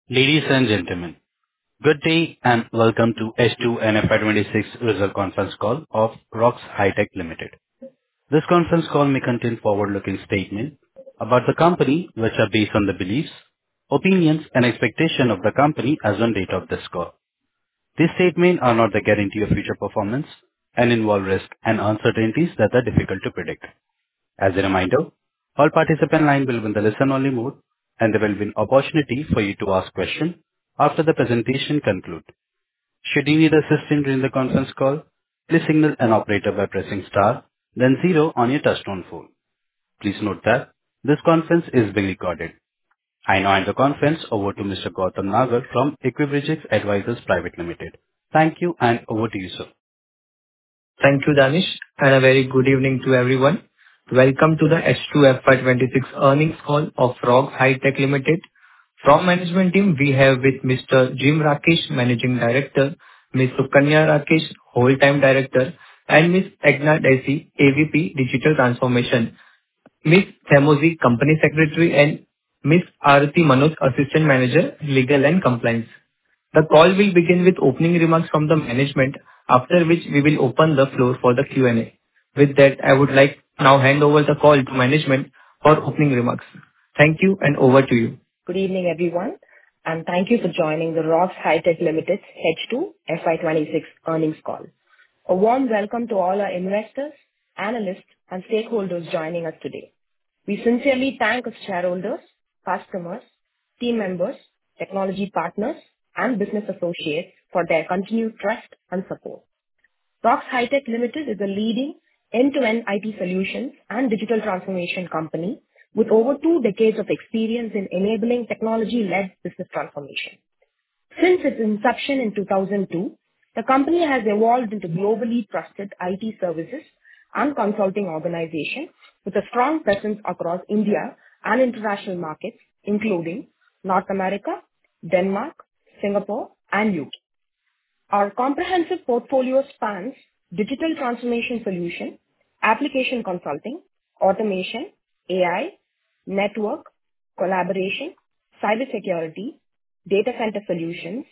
Ladies and gentlemen, good day and welcome to H2 and FY26 result conference call of ROX High-Tech Limited. This conference call may contain forward-looking statements about the company, which are based on the beliefs, opinions, and expectation of the company as on date of this call. These statements are not the guarantee of future performance and involve risks and uncertainties that are difficult to predict. As a reminder, all participant line will be in the listen-only mode, and there will be an opportunity for you to ask questions after the presentation concludes. Should you need assistance during the conference call, please signal an operator by pressing star, then zero on your touchtone phone. Please note that this conference is being recorded. I now hand the conference over to Mr. Gautam Nagar from Equibridge Advisors Private Limited. Thank you, and over to you, sir. Thank you, Danish, and a very good evening to everyone. Welcome to the H2 FY26 earnings call of ROX High-Tech Limited. From management team, we have with Mr. Jim Rakesh, Managing Director, Ms. Sukanya Rakesh, Whole-Time Director, and Ms. Egna Desi, AVP, Digital Transformation, Ms. Themozi, Company Secretary, and Ms. Arati Manoj, Assistant Manager, Legal and Compliance. The call will begin with opening remarks from the management, after which we will open the floor for the Q&A. With that, I would like now hand over the call to management for opening remarks. Thank you, and over to you. Good evening, everyone, and thank you for joining the ROX High-Tech Limited's H2 FY26 earnings call. A warm welcome to all our investors, analysts, and stakeholders joining us today. We sincerely thank our shareholders, customers, team members, technology partners, and business associates for their continued trust and support. ROX High-Tech Limited is a leading end-to-end IT solutions and digital transformation company with over 2 decades of experience in enabling technology-led business transformation. Since its inception in 2002, the company has evolved into globally trusted IT services and consulting organization with a strong presence across India and international markets, including North America, Denmark, Singapore, and UK. Our comprehensive portfolio spans digital transformation solution, application consulting, automation, AI, network, collaboration, cybersecurity, data center solutions,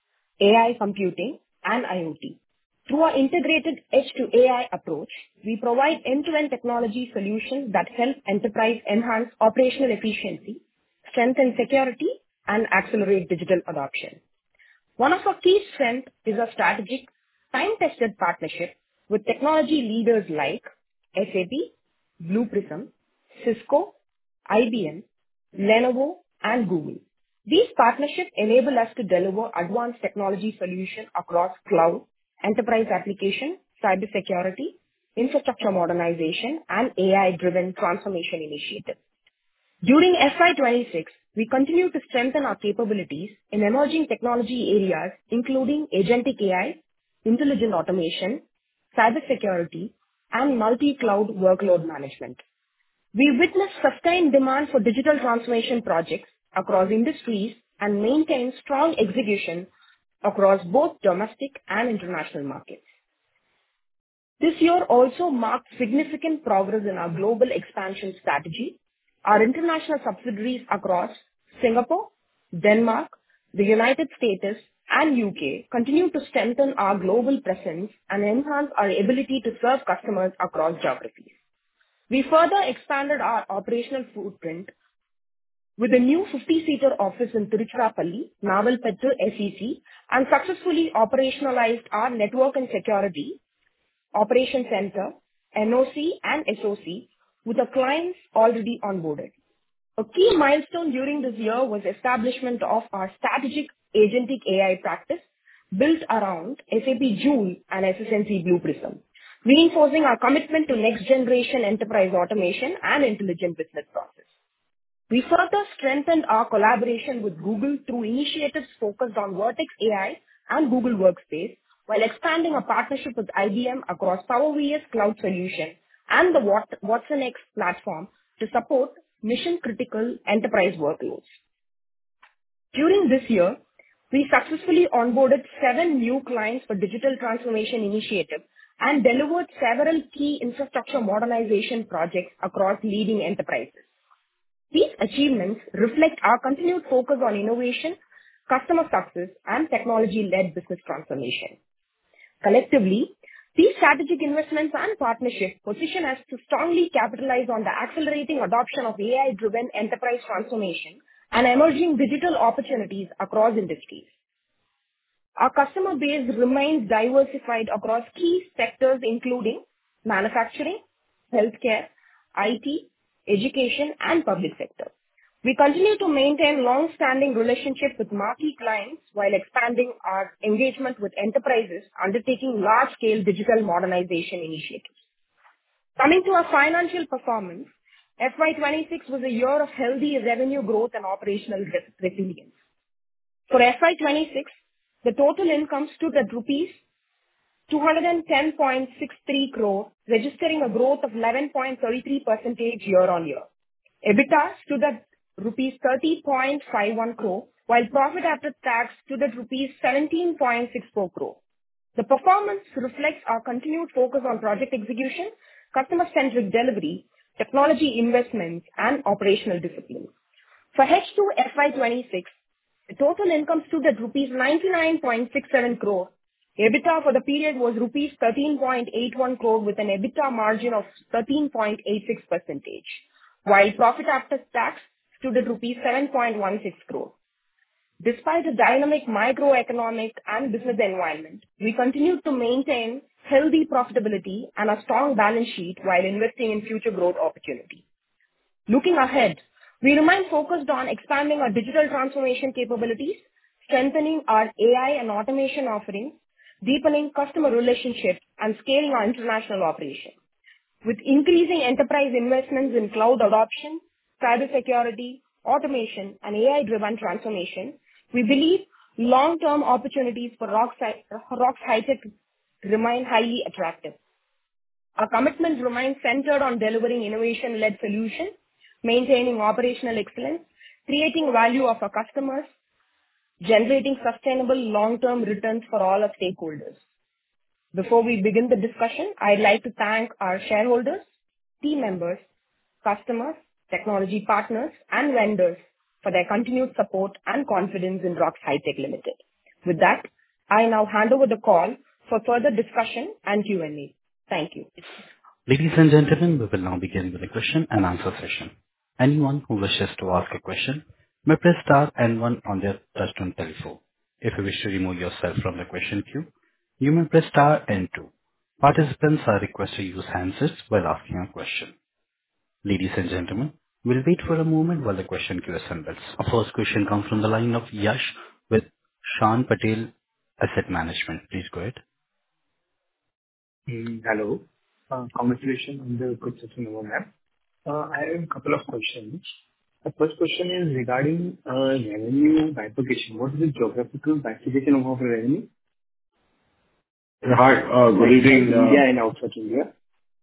AI computing, and IoT. Through our integrated Edge to AI approach, we provide end-to-end technology solutions that help enterprise enhance operational efficiency, strengthen security, and accelerate digital adoption. One of our key strengths is a strategic, time-tested partnership with technology leaders like SAP, Blue Prism, Cisco, IBM, Lenovo, and Google. These partnerships enable us to deliver advanced technology solutions across cloud, enterprise application, cybersecurity, infrastructure modernization, and AI-driven transformation initiatives. During FY26, we continue to strengthen our capabilities in emerging technology areas, including agentic AI, intelligent automation, cybersecurity, and multi-cloud workload management. We witness sustained demand for digital transformation projects across industries and maintain strong execution across both domestic and international markets. This year also marked significant progress in our global expansion strategy. Our international subsidiaries across Singapore, Denmark, the United States, and UK continue to strengthen our global presence and enhance our ability to serve customers across geographies. We further expanded our operational footprint with a new 50-seater office in Tiruchirappalli, Navalpattu, SEC, and successfully operationalized our network and security operation center, NOC, and SOC with the clients already onboarded. A key milestone during this year was establishment of our strategic agentic AI practice built around SAP Joule and SS&C Blue Prism, reinforcing our commitment to next-generation enterprise automation and intelligent business process. We further strengthened our collaboration with Google through initiatives focused on Vertex AI and Google Workspace, while expanding our partnership with IBM across Power VS Cloud Solution and the watsonx platform to support mission-critical enterprise workloads. During this year, we successfully onboarded 7 new clients for digital transformation initiative and delivered several key infrastructure modernization projects across leading enterprises. These achievements reflect our continued focus on innovation, customer success, and technology-led business transformation. Collectively, these strategic investments and partnerships position us to strongly capitalize on the accelerating adoption of AI-driven enterprise transformation and emerging digital opportunities across industries. Our customer base remains diversified across key sectors including manufacturing, healthcare, IT, education, and public sector. We continue to maintain long-standing relationships with marquee clients while expanding our engagement with enterprises undertaking large-scale digital modernization initiatives. Coming to our financial performance, FY26 was a year of healthy revenue growth and operational resilience. For FY26, the total income stood at rupees 210.63 crore, registering a growth of 11.33% year-on-year. EBITDA stood at rupees 30.51 crore, while profit after tax stood at rupees 17.64 crore. The performance reflects our continued focus on project execution, customer-centric delivery, technology investments, and operational discipline. For H2 FY26, the total income stood at rupees 99.67 crore. EBITDA for the period was rupees 13.81 crore with an EBITDA margin of 13.86%, while profit after tax stood at rupees 7.16 crore. Despite a dynamic microeconomic and business environment, we continued to maintain healthy profitability and a strong balance sheet while investing in future growth opportunities. Looking ahead, we remain focused on expanding our digital transformation capabilities, strengthening our AI and automation offerings, deepening customer relationships, and scaling our international operations. With increasing enterprise investments in cloud adoption, cybersecurity, automation, and AI-driven transformation, we believe long-term opportunities for Rock's High-Tech remain highly attractive. Our commitment remains centered on delivering innovation-led solutions, maintaining operational excellence, creating value of our customers, generating sustainable long-term returns for all our stakeholders. Before we begin the discussion, I'd like to thank our shareholders, team members, customers, technology partners, and vendors for their continued support and confidence in Rock's High-Tech Limited. With that, I now hand over the call for further discussion and Q&A. Thank you. Ladies and gentlemen, we will now begin with the question and answer session. Anyone who wishes to ask a question may press star and one on their touchtone telephone. If you wish to remove yourself from the question queue, you may press star and two. Participants are requested to use handsets while asking a question. Ladies and gentlemen, we'll wait for a moment while the question queue assembles. Our first question comes from the line of Yash with Shan Patel Asset Management. Please go ahead. Hello. Congratulations on the good session over there. I have a couple of questions. The first question is regarding revenue bifurcation. What is the geographical bifurcation of our revenue? Hi, good evening. India and outside India.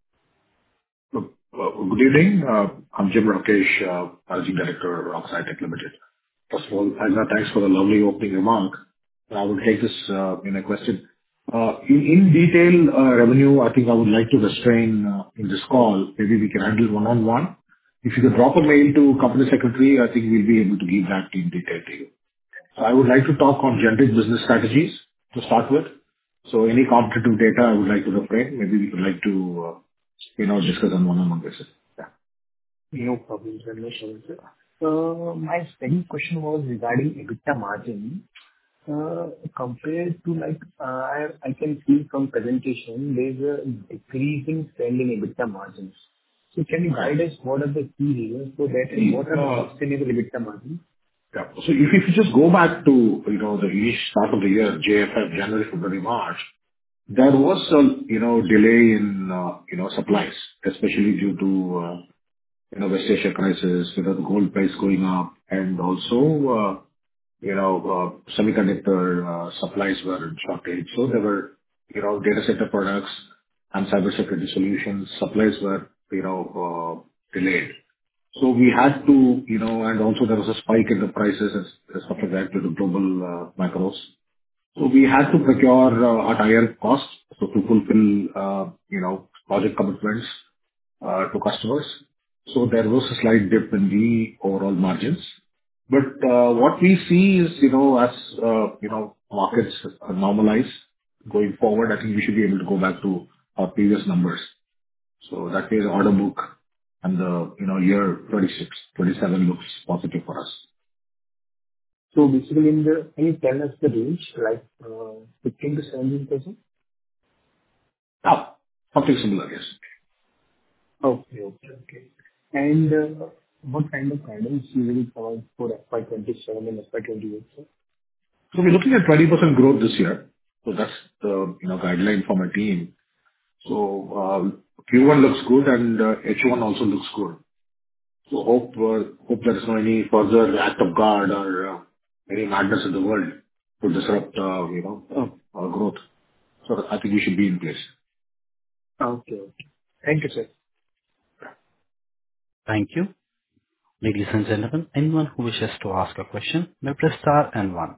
Good evening. I'm Jim Rakesh, Managing Director at Rock's High-Tech Limited. First of all, thanks for the lovely opening remark. I will take this in a question. In detail, revenue, I think I would like to restrain in this call. Maybe we can handle one-on-one. If you could drop a mail to company secretary, I think we'll be able to give that in detail to you. I would like to talk on generic business strategies to start with. Any competitive data I would like to refrain. Maybe we would like to, discuss on one-on-one basis. Yeah. No problem, sir. No problem, sir. My second question was regarding EBITDA margin. Compared to I can see from presentation, there's a decreasing trend in EBITDA margins. Can you guide us what are the key reasons for that and what are the sustainable EBITDA margins? Yeah. If you just go back to, the initial start of the year, JFF, January, February, March, there was a, delay in, supplies, especially due to, West Asia crisis, the gold price going up and also, semiconductor supplies were in shortage. There were, data center products and cybersecurity solutions, supplies were, delayed. We had to, and also there was a spike in the prices and stuff like that due to global macros. We had to procure at higher cost, to fulfill, project commitments to customers. There was a slight dip in the overall margins. But what we see is, as markets normalize going forward, I think we should be able to go back to our previous numbers. So that way, the order book and the, year 26, 27 looks positive for us. So basically, can you tell us the range, like 15 to 17%? Ah, something similar, yes. Okay. Okay. Okay. And what kind of guidance you will provide for FY 27 and FY 28, sir? So we're looking at 20% growth this year. So that's the, guideline from our team. So, Q1 looks good and H1 also looks good. So hope there is no any further act of God or any madness in the world to disrupt, our growth. So I think we should be in place. Okay. Okay. Thank you, sir. Thank you. Ladies and gentlemen, anyone who wishes to ask a question may press star and one.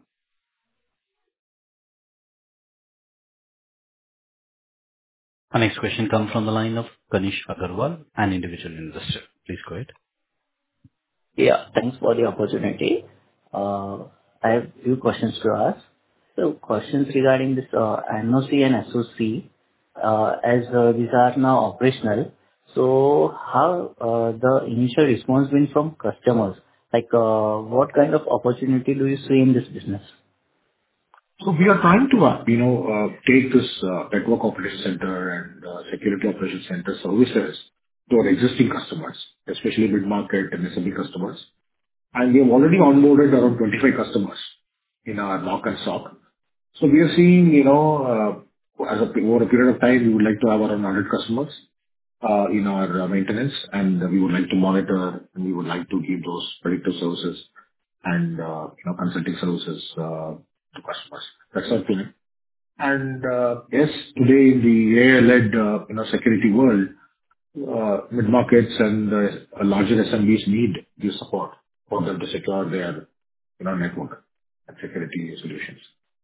Our next question comes from the line of Kanish Agarwal, an individual investor. Please go ahead. Yeah, thanks for the opportunity. I have few questions to ask. So questions regarding this NOC and SOC, as these are now operational, so how the initial response been from customers? Like, what kind of opportunity do you see in this business? So we are trying to, take this network operation center and security operation center services to our existing customers, especially mid-market and SME customers. And we have already onboarded around 25 customers in our NOC and SOC. So we are seeing, over a period of time, we would like to have around 100 customers in our maintenance, and we would like to monitor, and we would like to give those predictive services and, consulting services to customers. That's our plan. And, yes, today in the AI-led, security world, mid-markets and larger SMBs need this support for them to secure their, network and security solutions.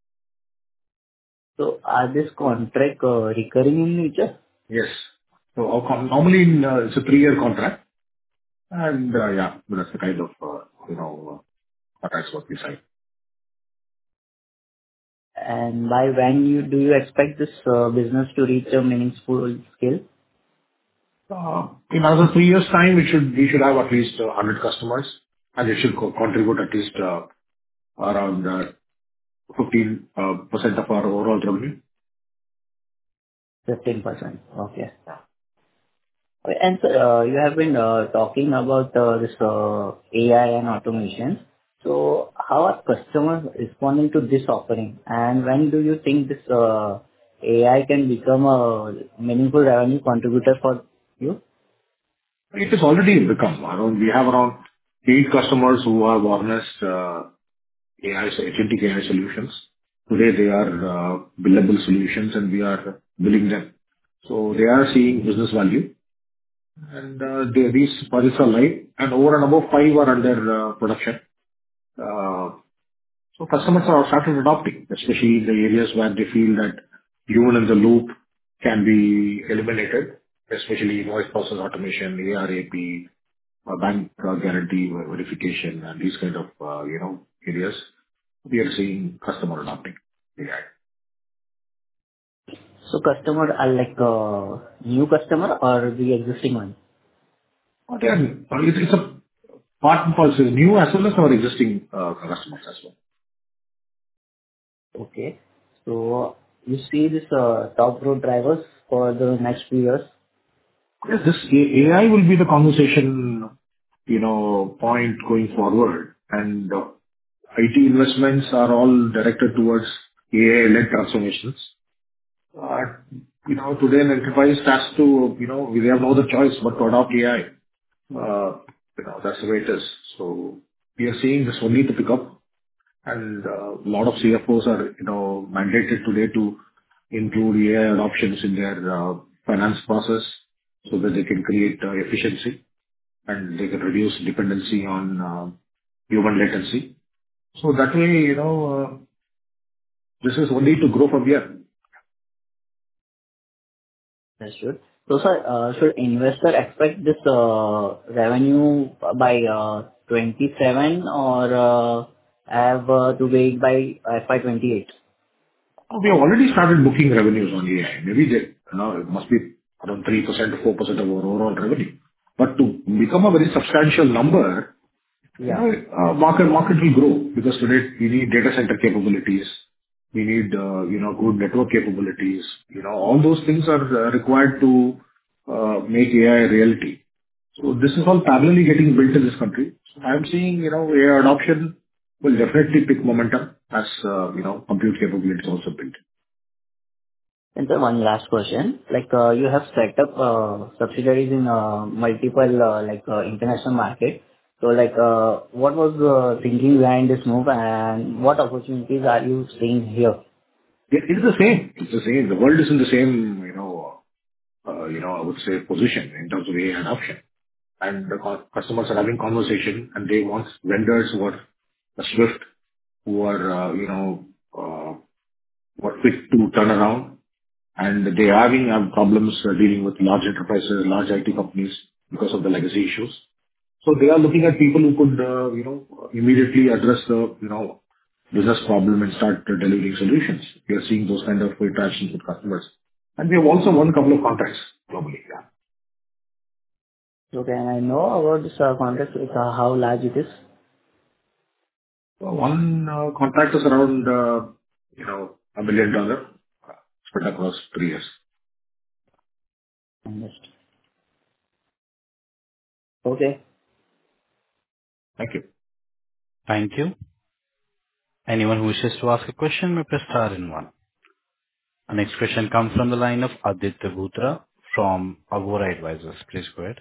So are this contract recurring in nature? Yes. So normally it's a 3-year contract, and yeah, that's the kind of contracts what we sign. And by when do you expect this business to reach a meaningful scale? In another 3 years' time, we should have at least 100 customers, and it should contribute at least around 15% of our overall revenue. 15%. Okay. And you have been talking about this AI and automation. So how are customers responding to this offering? And when do you think this AI can become a meaningful revenue contributor for you? It has already become. We have around 8 customers who have harnessed agentic AI solutions. Today, they are billable solutions, and we are billing them. So they are seeing business value, and these projects are live, and over and above 5 are under production. So customers are started adopting, especially in the areas where they feel that human in the loop can be eliminated, especially voice process automation, AR/AP, bank guarantee verification, and these kind of, areas. We are seeing customer adopting AI. So customer are like new customer or the existing one? Again, it's a part and parcel, new as well as our existing customers as well. Okay. So you see this top growth drivers for the next few years? Yes, this AI will be the conversation, point going forward, and IT investments are all directed towards AI-led transformations. Today an enterprise has to, they have no other choice but to adopt AI. That's the way it is. So we are seeing this only to pick up, and a lot of CFOs are, mandated today to include AI adoptions in their finance process so that they can create efficiency and they can reduce dependency on human latency. So that way, this is only to grow from here. That's good. So, sir, should investor expect this revenue by 27 or have to wait by FY 28? We have already started booking revenues on AI. Maybe it must be around 3% or 4% of our overall revenue. But to become a very substantial number, Yeah. market will grow because today we need data center capabilities. We need, good network capabilities. All those things are required to make AI a reality. So this is all parallelly getting built in this country. So I'm seeing, AI adoption will definitely pick momentum as, compute capabilities also built. And sir, one last question. Like, you have set up subsidiaries in multiple international market. So like, what was the thinking behind this move, and what opportunities are you seeing here? It's the same. It's the same. The world is in the same, I would say, position in terms of AI adoption. And the customers are having conversation, and they want vendors who are swift, who are, who are quick to turn around, and they are having problems dealing with large enterprises, large IT companies because of the legacy issues. So they are looking at people who could, immediately address the, business problem and start delivering solutions. We are seeing those kind of interactions with customers. And we have also won a couple of contracts globally. Yeah. So can I know about this contract, like, how large it is? So one contract is around, $1 million, spread across 3 years. Understood. Okay. Thank you. Thank you. Anyone who wishes to ask a question may press star and one. Our next question comes from the line of Aditya Bhutra from Agora Advisors. Please go ahead.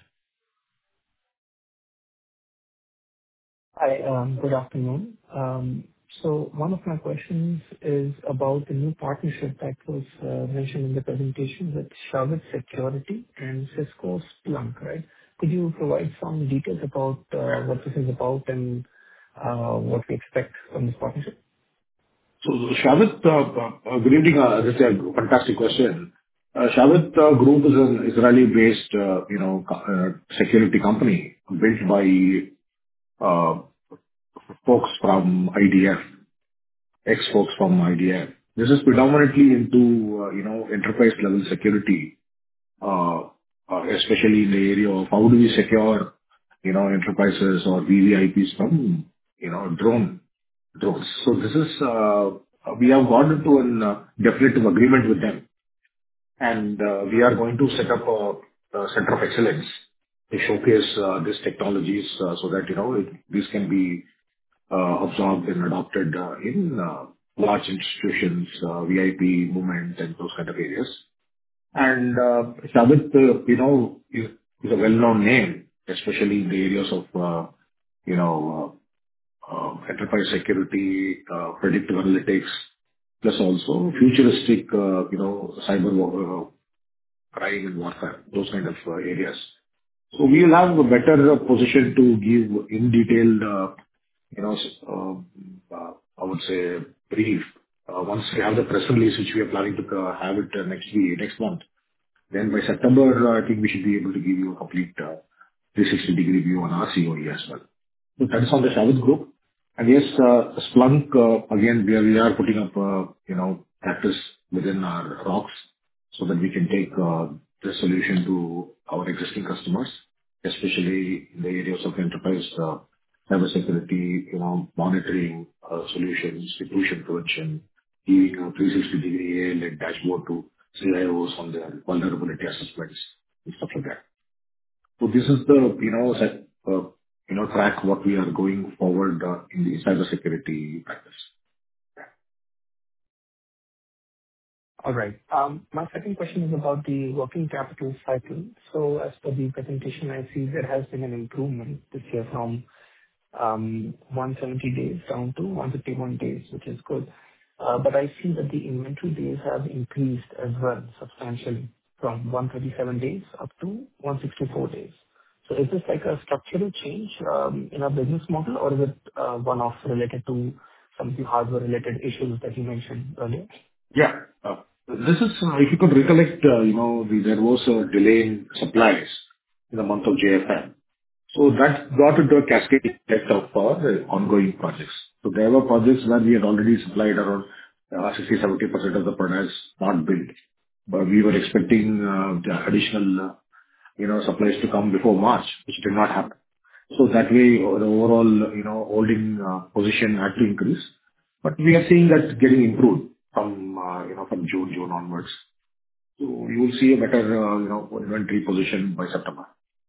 Hi, good afternoon. So one of my questions is about the new partnership that was mentioned in the presentation with Shavit Security and Cisco Splunk, right? Could you provide some details about what this is about and what we expect from this partnership? So Shavit, good evening. This is a fantastic question. Shavit Group is an Israeli-based, security company built by folks from IDF, ex-folks from IDF. This is predominantly into, enterprise-level security, especially in the area of how do we secure, enterprises or VVIPs from, drones. So this is, we have gone into an definitive agreement with them, and we are going to set up a center of excellence to showcase these technologies, so that, these can be absorbed and adopted in large institutions, VIP movement and those kind of areas. And Shavit, is a well-known name, especially in the areas of, enterprise security, predictive analytics, plus also futuristic, cyber crime and warfare, those kind of areas. So we will have a better position to give in detailed, I would say, brief, once we have the press release, which we are planning to have it next month. Then by September, I think we should be able to give you a complete 360-degree view on our COE as well. So that is on the Shavit Group. And yes, Splunk, again, we are putting up, practice within our rocks so that we can take this solution to our existing customers, especially in the areas of enterprise cybersecurity, monitoring solutions, intrusion prevention, giving a 360-degree AI-led dashboard to CIOs on their vulnerability assessments and stuff like that. So this is the, track what we are going forward in the cybersecurity practice. All right. My second question is about the working capital cycle. So as per the presentation, I see there has been an improvement this year from 170 days down to 151 days, which is good. But I see that the inventory days have increased as well substantially from 137 days up to 164 days. So is this like a structural change in our business model, or is it one-off related to some of the hardware-related issues that you mentioned earlier? Yeah. This is, if you could recollect, there was a delay in supplies in the month of JFM. So that got into a cascade effect of our ongoing projects. So there were projects where we had already supplied around 60%-70% of the products not built, but we were expecting the additional, supplies to come before March, which did not happen. So that way, the overall, holding position had to increase. But we are seeing that getting improved from, from June onwards. So you will see a better, inventory position by September.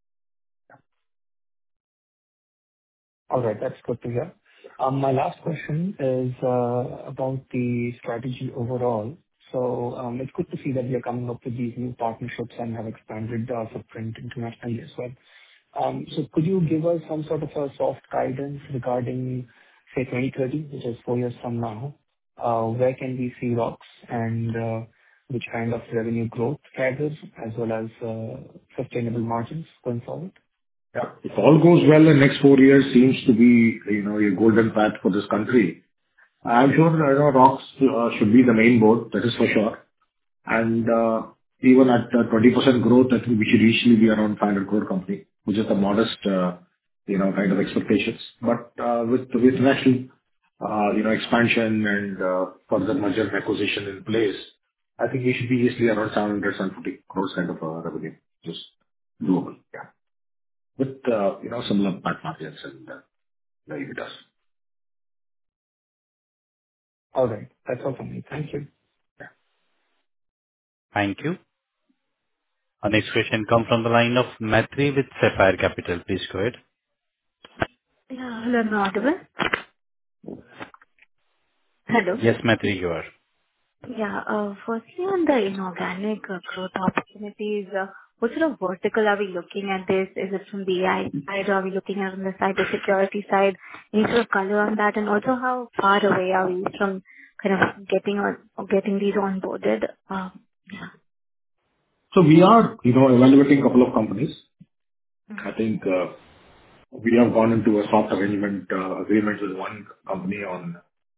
All right. That's good to hear. My last question is about the strategy overall. So it's good to see that you're coming up with these new partnerships and have expanded the footprint internationally as well. So could you give us some sort of a soft guidance regarding, say, 2030, which is 4 years from now? Where can we see ROCks and which kind of revenue growth drivers as well as sustainable margins going forward? Yeah. If all goes well, the next 4 years seems to be, a golden path for this country. I'm sure, ROCks should be the main board, that is for sure. And even at 20% growth, I think we should easily be around 500 crore company, which is a modest, kind of expectations. But with national, expansion and further merger and acquisition in place, I think we should be easily around 750 crores kind of revenue. Just doable. Yeah. With, similar PAT margins and the EBITDAs. All right. That's all from me. Thank you. Thank you. Our next question comes from the line of Maitri with Sapphire Capital. Please go ahead. Yeah, hello, am I audible? Hello. Yes, Maitri, you are. Yeah, firstly, on the inorganic growth opportunities, what sort of vertical are we looking at this? Is it from the AI side, or are we looking at on the cybersecurity side? Any sort of color on that? And also, how far away are we from kind of getting these onboarded? Yeah. So we are, evaluating a couple of companies. I think, we have gone into a soft agreement with one company on,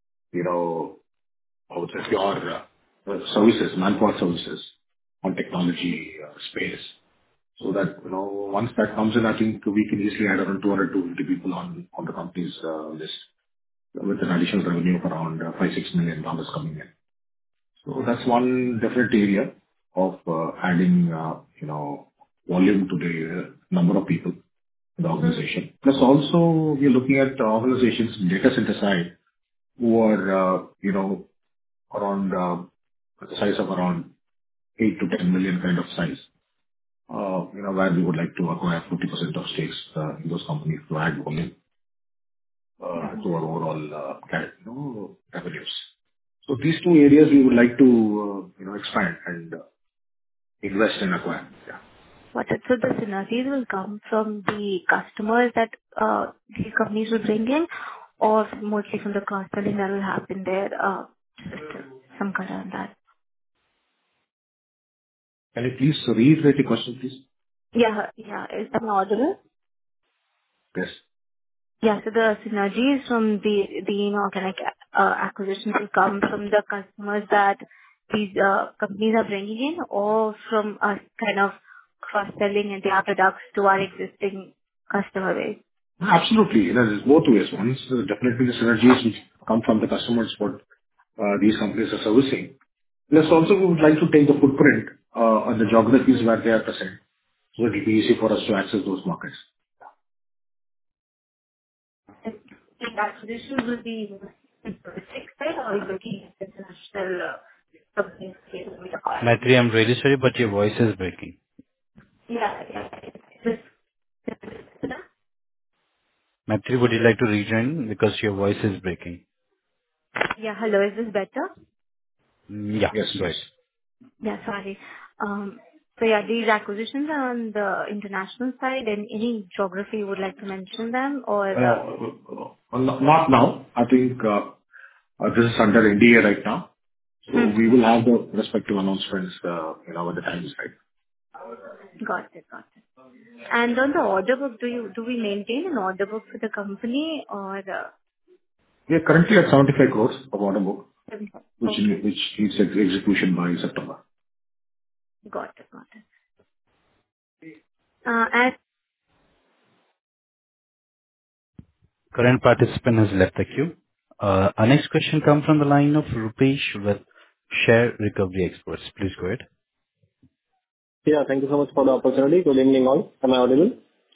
I would say pure services, manpower services on technology space. So that, once that comes in, I think we can easily add around 200-250 people on the company's list, with an additional revenue of around $5-6 million coming in. So that's one definite area of adding, volume to the number of people in the organization. Plus also, we are looking at organizations in data center side who are, around the size of around 8 to 10 million kind of size, where we would like to acquire 50% of stakes in those companies to add volume to our overall revenues. So these two areas we would like to, expand and invest and acquire. Yeah. Got it. So the synergies will come from the customers that these companies will bring in, or mostly from the cross-selling that will happen there? Just some color on that. Can you please reiterate the question, please? Yeah, yeah. Is that audible? Yes. Yeah. So the synergies from the inorganic acquisitions will come from the customers that these companies are bringing in, or from us kind of cross-selling and their products to our existing customer base? Absolutely. There's both ways. One is definitely the synergies which come from the customers what these companies are servicing. Plus also we would like to take the footprint on the geographies where they are present, so it will be easy for us to access those markets. And the acquisition will be in domestic side, or are you looking at international companies here with acquire? Maitri, I'm really sorry, but your voice is breaking. Yeah, yeah. This, Maitri, would you like to rejoin because your voice is breaking? yeah, hello. Is this better? Yeah, Yes, go yes. ahead. Yeah, sorry. So yeah, these acquisitions are on the international side, and any geography you would like to mention them, or? Not now. I think this is under NDA right now, so we will have the respective announcements, when the time is right. Got it. Got it. And on the order book, do we maintain an order book for the company or? We are currently at 75 crores of order book. which Okay. needs execution by September. Got it. Got it. And Current participant has left the queue. Our next question comes from the line of Rupesh with Share Recovery Experts. Please go ahead. Yeah, thank you so much for the opportunity. Good evening all. Am I audible?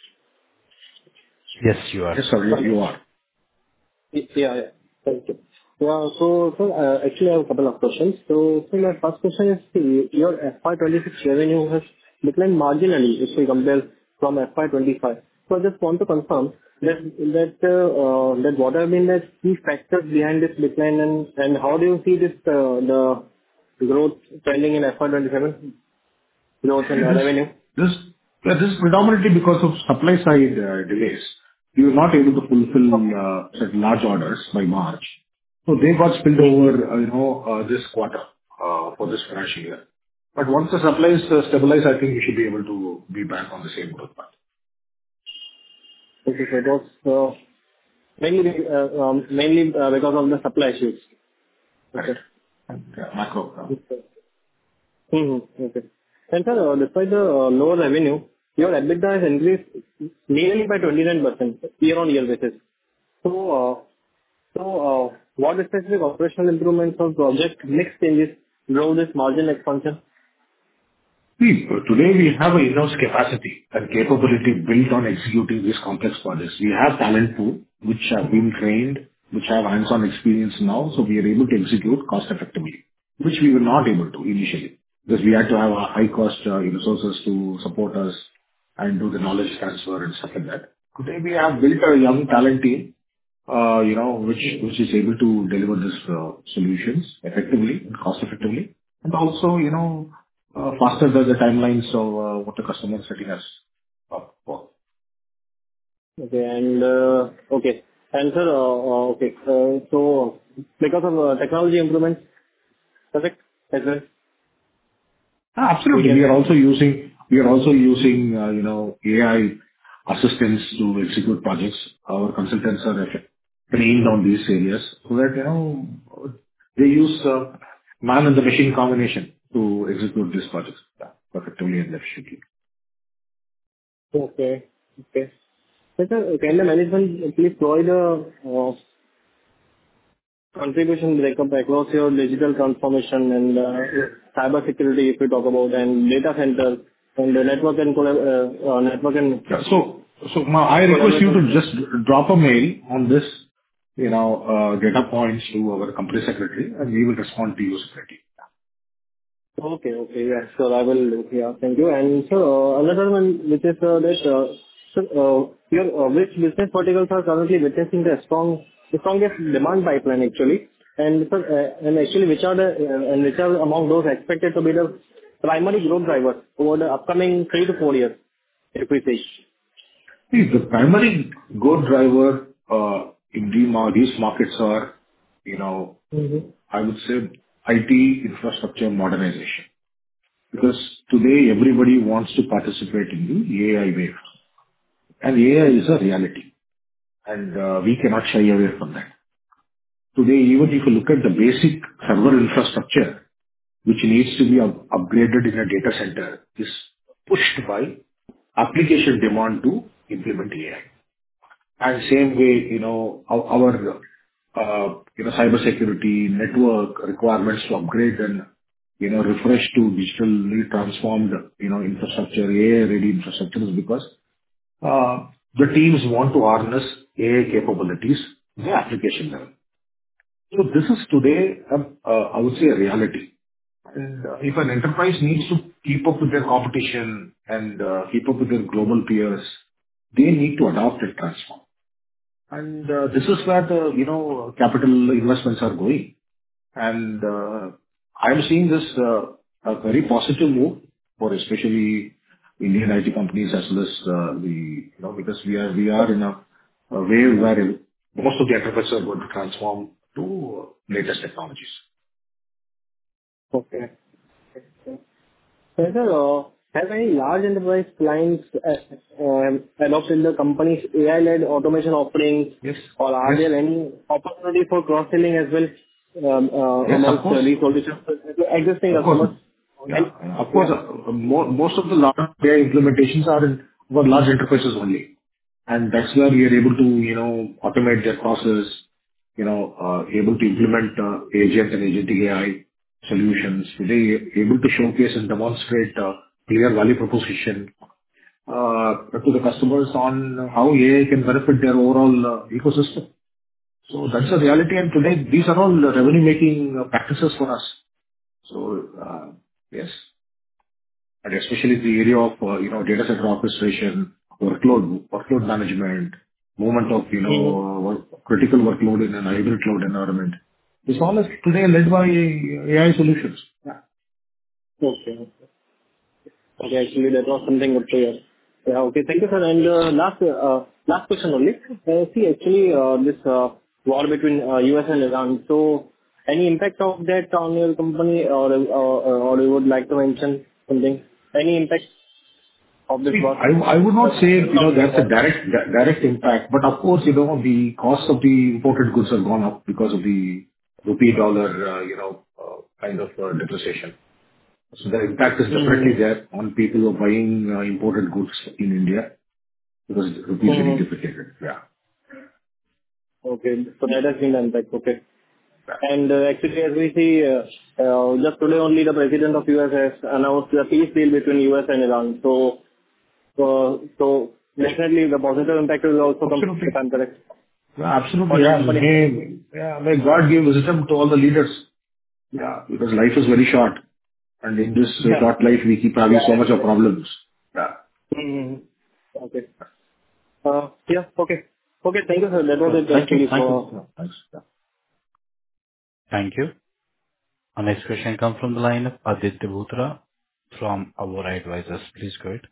Yes, you are. Yes, sir, you are. Yeah. Thank you. Yeah. So, actually, I have a couple of questions. So my first question is, your FY 26 revenue has declined marginally if we compare from FY 25. So I just want to confirm that what have been the key factors behind this decline, and how do you see this, the growth trending in FY 27, growth in revenue? This this is predominantly because of supply side delays. We were not able to fulfill certain large orders by March, so they got spilled over, this quarter for this financial year. But once the supplies stabilize, I think we should be able to be back on the same growth path. Okay. So it was mainly because of the supply issues. Correct. Okay. And, macro. Okay. And sir, despite the lower revenue, your EBITDA has increased nearly by 29% year-on-year basis. So, what specific operational improvements or project mix changes drove this margin expansion? See, today we have a in-house capacity and capability built on executing these complex projects. We have talent pool, which have been trained, which have hands-on experience now, so we are able to execute cost effectively, which we were not able to initially, because we had to have a high cost, resources to support us and do the knowledge transfer and stuff like that. Today, we have built a young talent team, which is able to deliver this solutions effectively and cost effectively, and also, faster the timelines of what the customer is setting us up for. Okay. And sir, so because of technology improvements, correct? As well? We Absolutely. can. We are also using AI assistants to execute projects. Our consultants are trained on these areas so that, they use man and the machine combination to execute these projects effectively and efficiently. Okay. Okay. So, sir, can the management please provide a contribution breakup across your digital transformation and cyber security, if we talk about, and data center and the network and Yeah. I request you to just drop a mail on this, data points to our company secretary, and we will respond to you separately. Okay. Okay. Yeah, sure. I will do. Yeah. Thank you. And sir, another one, which is that, sir, your which business verticals are currently witnessing the strongest demand pipeline, actually? And sir, and actually, which are among those expected to be the primary growth drivers over the upcoming 3 to 4 years, if we say? See, the primary growth driver in these markets are, Mm-hmm. I would say IT infrastructure modernization. Because today everybody wants to participate in the AI wave, and AI is a reality, and we cannot shy away from that. Today, even if you look at the basic server infrastructure, which needs to be upgraded in a data center, is pushed by application demand to implement AI. And same way, our cybersecurity network requirements to upgrade and, refresh to digitally transformed, infrastructure, AI-ready infrastructure, is because the teams want to harness AI capabilities at the application level. So this is today, I would say, a reality. And if an enterprise needs to keep up with their competition and keep up with their global peers, they need to adopt and transform. And this is where the, capital investments are going. And I'm seeing this a very positive move for especially Indian IT companies as well as because we are in a wave where most of the enterprises are going to transform to latest technologies. Okay. So, sir, have any large enterprise clients adopted the company's AI-led automation offerings? Yes. Or are Yes. there any opportunity for cross-selling as well? Yes, of amongst course. these solutions to existing Of course. customers? Yeah. And Of course, yeah. most of the large AI implementations are in for large enterprises only. And that's where we are able to, automate their process, able to implement agent and agentic AI solutions. Today, able to showcase and demonstrate clear value proposition to the customers on how AI can benefit their overall ecosystem. So that's the reality, and today these are all revenue-making practices for us. So, yes, and especially the area of, data center orchestration, workload management, movement of, Mhm. critical workload in an hybrid cloud environment. This all is today led by AI solutions. Yeah. Okay. Okay, actually, that was something good to hear. Yeah, okay. Thank you, sir. And last question only. See, actually, this war between U.S. and Iran, so any impact of that on your company, or you would like to mention something? Any impact of this See, war? I would not say, Not this that's a war. direct impact, but of course, the cost of the imported goods have gone up because of the rupee dollar, kind of depreciation. So the impact is definitely Mm-hmm. there on people who are buying imported goods in India because the rupee is very Mm-hmm. depreciated. Yeah. Okay, so that has been the impact. Okay. And actually, as we see, just today only the president of US has announced the peace deal between US and Iran. So definitely the positive impact will also come, Absolutely. if I'm correct, Yeah, for absolutely. your Yeah. company. May God give wisdom to all the leaders. Yeah, because life is very short, and in this Yeah. short life, we keep having Yeah, so much of actually. problems. Yeah. Mm-hmm. Okay. Yeah, okay. Okay, thank you, sir. That was it Thank you. actually Thank you. for... Yeah, thanks. Yeah. Thank you. Our next question comes from the line of Aditya Bhutra from Avora Advisors. Please go ahead.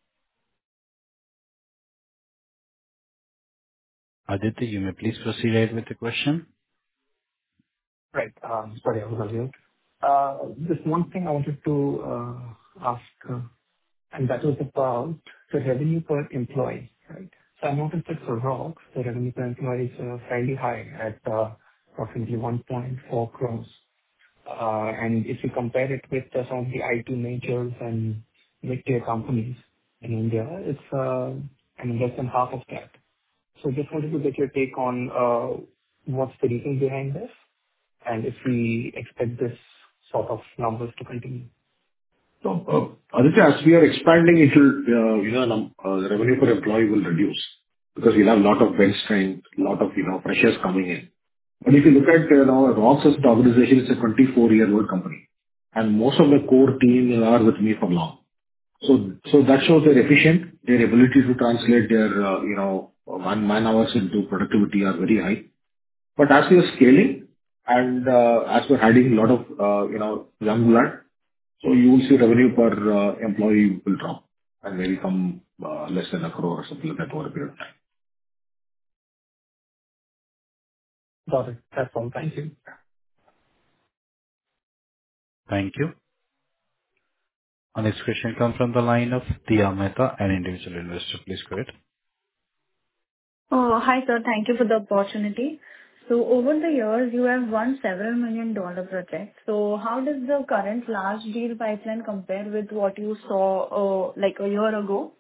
Aditya, you may please proceed ahead with the question. Right. Sorry, I was on mute. Just one thing I wanted to ask, and that was about the revenue per employee, right? So I noticed that for ROC, the revenue per employee is fairly high at approximately 1.4 crores. And if you compare it with some of the IT majors and mid-tier companies in India, it's, less than half of that. So just wanted to get your take on what's the reason behind this, and if we expect this sort of numbers to continue. So, Aditya, as we are expanding, it will, the revenue per employee will reduce because we'll have a lot of bench strength, lot of, freshers coming in. But if you look at, ROX as an organization, it's a 24-year-old company, and most of the core team are with me for long. So that shows they're efficient, their ability to translate their, man-hours into productivity are very high. But as we are scaling and, as we're adding a lot of, young blood, so you will see revenue per employee will drop and maybe come less than 1 crore or something like that over a period of time. Got it. That's all. Thank you. Thank you. Our next question comes from the line of Tia Mehta, an individual investor. Please go ahead. Oh, hi, sir. Thank you for the opportunity. So over the years, you have won several million-dollar projects. So how does the current large deal pipeline compare with what you saw, like a year ago?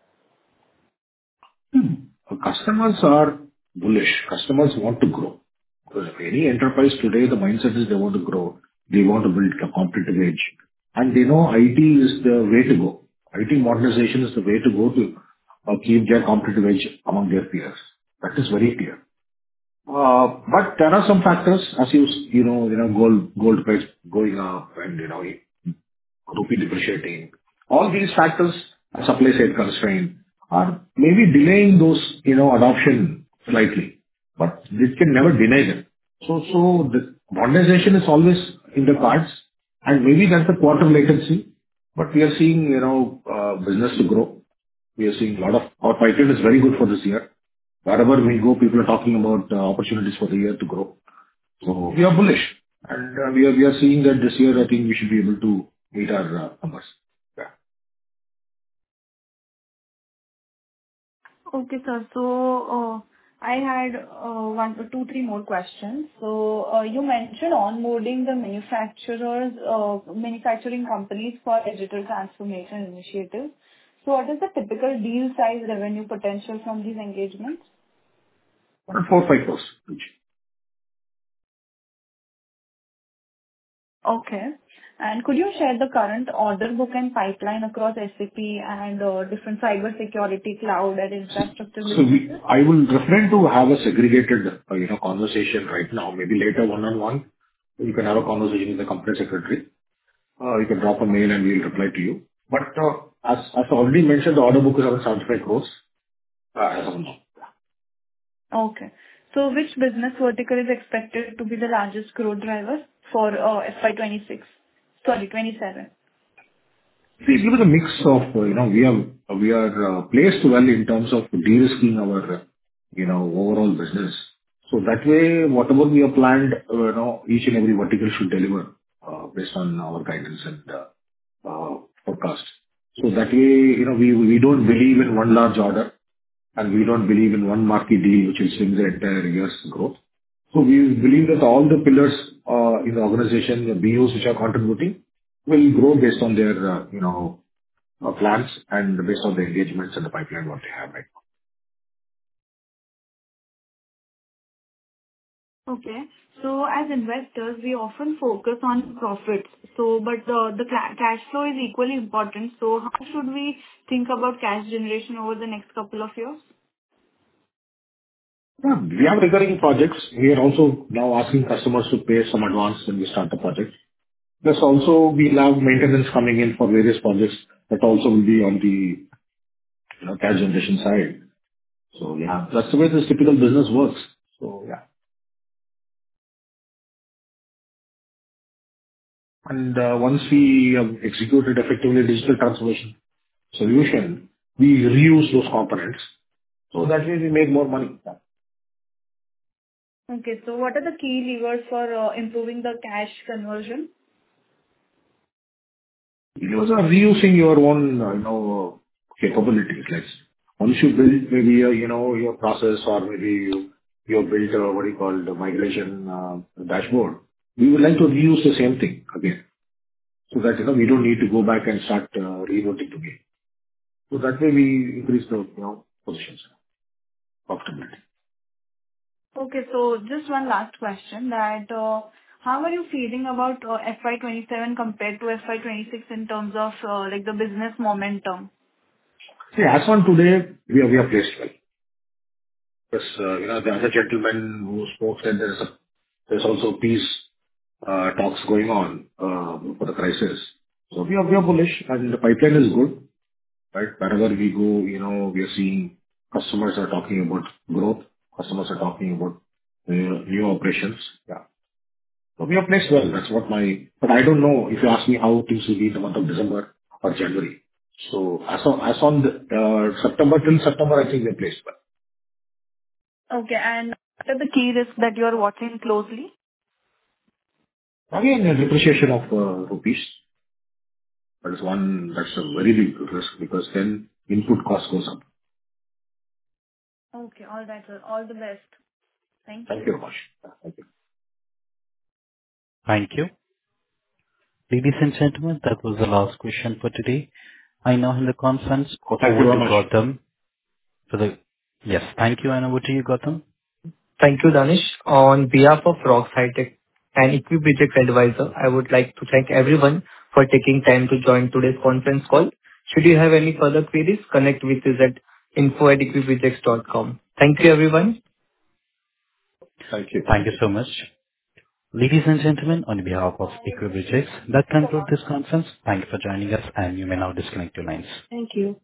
Customers are bullish. Customers want to grow. Because any enterprise today, the mindset is they want to grow. They want to build a competitive edge. And they know IT is the way to go. IT modernization is the way to go to keep their competitive edge among their peers. That is very clear. But there are some factors, as gold price going up and, rupee depreciating. All these factors, supply side constraint, are maybe delaying those, adoption slightly, but this can never deny them. So the modernization is always in the cards, and maybe that's a quarter latency, but we are seeing, business to grow. We are seeing a lot of... Our pipeline is very good for this year. Wherever we go, people are talking about opportunities for the year to grow. So we are bullish, and we are seeing that this year, I think we should be able to meet our numbers. Yeah. Okay, sir. So, I had two, three more questions. So, you mentioned onboarding the manufacturing companies for digital transformation initiatives. So what is the typical deal size revenue potential from these engagements? Around 4-5 crores each. Okay. And could you share the current order book and pipeline across SAP and different cybersecurity, cloud, and infrastructure businesses? I will refrain to have a segregated, conversation right now. Maybe later one-on-one, you can have a conversation with the company secretary. You can drop a mail and we'll reply to you. But, as already mentioned, the order book is around 75 crores, as of now. Okay. So which business vertical is expected to be the largest growth driver for FY 26? Sorry, 27. See, it will be a mix of, we are placed well in terms of de-risking our, overall business. So that way, whatever we have planned, each and every vertical should deliver, based on our guidance and forecast. So that way, we don't believe in one large order, and we don't believe in one marquee deal which will swing the entire year's growth. So we believe that all the pillars in the organization, the BUs which are contributing, will grow based on their, plans and based on the engagements and the pipeline what they have right Okay. So as investors, we often focus on profits. So, but cash flow is equally important. So how should we think about cash generation over the next couple of years? now. Yeah, we have recurring projects. We are also now asking customers to pay some advance when we start the project. Plus also we'll have maintenance coming in for various projects that also will be on the, cash generation side. So yeah, that's the way this typical business works. So yeah. And once we have executed effectively digital transformation solution, we reuse those components, so that way we make more money. Okay. So what are the key levers for improving the cash conversion? You are reusing your own, capabilities. Like, once you build maybe, your process or maybe you have built a, what do you call, the migration dashboard, we would like to reuse the same thing again, so that, we don't need to go back and start rerouting again. So that way we increase the, positions, profitability. Okay. So just one last question that, how are you feeling about FY 27 compared to FY 26 in terms of like the business momentum? See, as on today, we are placed well. Because, the other gentleman who spoke said there's also peace talks going on for the crisis. So we are bullish, and the pipeline is good, right? Wherever we go, we are seeing customers are talking about growth, customers are talking about new operations. Yeah. So we are placed well. That's what my... But I don't know if you ask me how things will be in the month of December or January. So as on the September, till September, I think we are placed well. Okay. And what are the key risks that you are watching closely? Again, a depreciation of rupees. That is one, that's a very big risk, because then input cost goes up. Okay. All right, sir. All the best. Thank Thank you. you very much. Thank you. Thank you. Ladies and gentlemen, that was the last question for today. I now hand the conference Thank you over very to much. Gautam for the... Yes, thank you, and over to you, Gautam. Thank you, Danish. On behalf of Rock Tech and Equibridge Advisor, I would like to thank everyone for taking time to join today's conference call. Should you have any further queries, connect with us at info@equibridgex.com. Thank you, everyone. Thank you. Thank you so much. Ladies and gentlemen, on behalf of Equibridge, that concludes this conference. Thank you for joining us, and you may now disconnect your lines. Thank you.